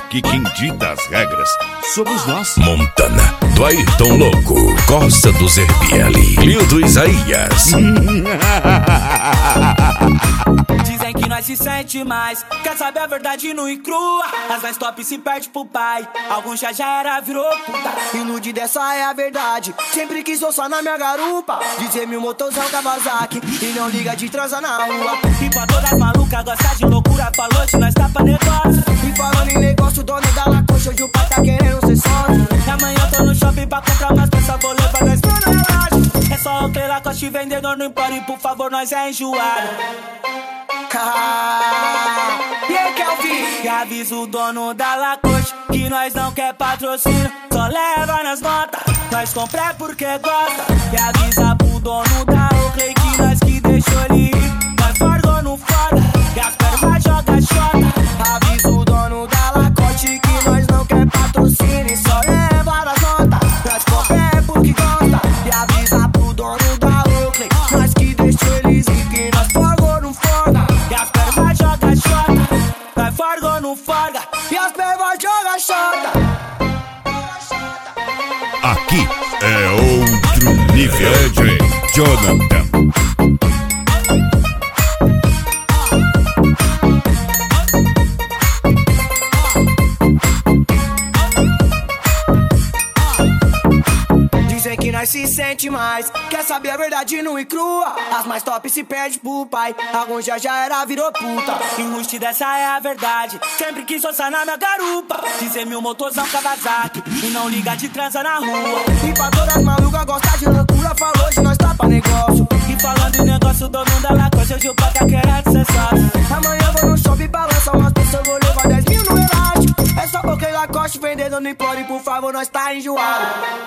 que quem dita as regras somos nós. Montana, do Ayrton Louco, Costa do Zerbieli, Lio do Isaías. Dizem que nós se sente mais, quer saber a verdade nua e crua. As mais top se perde pro pai, alguns já era, virou puta. Ilude dessa é a verdade, sempre quis só na minha garupa. Dizer mil motorzão Kawasaki, e não liga de transar na rua. E pra todas malucas gosta de loucura, falou de nós tá pra negócio. E falando em negócio, dono da Lacoste, hoje o pai tá querendo ser sócio. E amanhã eu tô no shopping pra comprar umas peças, vou levar nós pro relógio. É só o Lacoste, vendedor no Empório, por favor, nós é enjoado. E aí, Kelvin? E avisa o dono da Lacoste que nós não quer patrocínio, só leva nas notas. Nós compra é porque gosta. E avisa pro dono da Oakley que nós que deixou ele ir. Nós forgou no foda, e as pervas joga xota. Avisa o dono da Lacoste que nós não quer patrocínio, só leva nas notas. Nós compra é porque gosta. E avisa pro dono da Oakley nós que deixou eles ir, que nós forgou no foda. E as pervas joga xota. Nós forgou no foda, e as pervas joga xota. Aqui é outro nível de Jonathan. Dizem que nós se sente mais, quer saber a verdade nua e crua. As mais top se perde pro pai, alguns já era, virou puta. Enruste dessa é a verdade, sempre quis só na minha garupa. Dizer mil motorzão Kawasaki, e não liga de transa na rua. E pra todas malucas gostar de loucura, falou de nós tá pra negócio. E falando em negócio, dono da Lacoste, hoje o pai tá querendo ser sócio. Amanhã eu vou no shopping pra lançar umas pessoas, vou levar 10 mil no elástico. É só porque Lacoste vendendo no Empório, por favor, nós tá enjoado.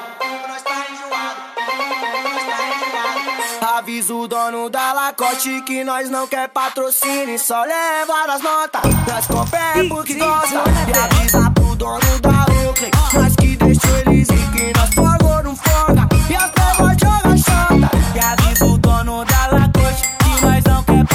Avisa o dono da Lacoste que nós não quer patrocínio, só leva as notas. Nós compra é porque gosta. E avisa pro dono da Oakley nós que deixou eles ir, que nós forgou no foda. E as pervas joga xota. E avisa o dono da Lacoste que nós não quer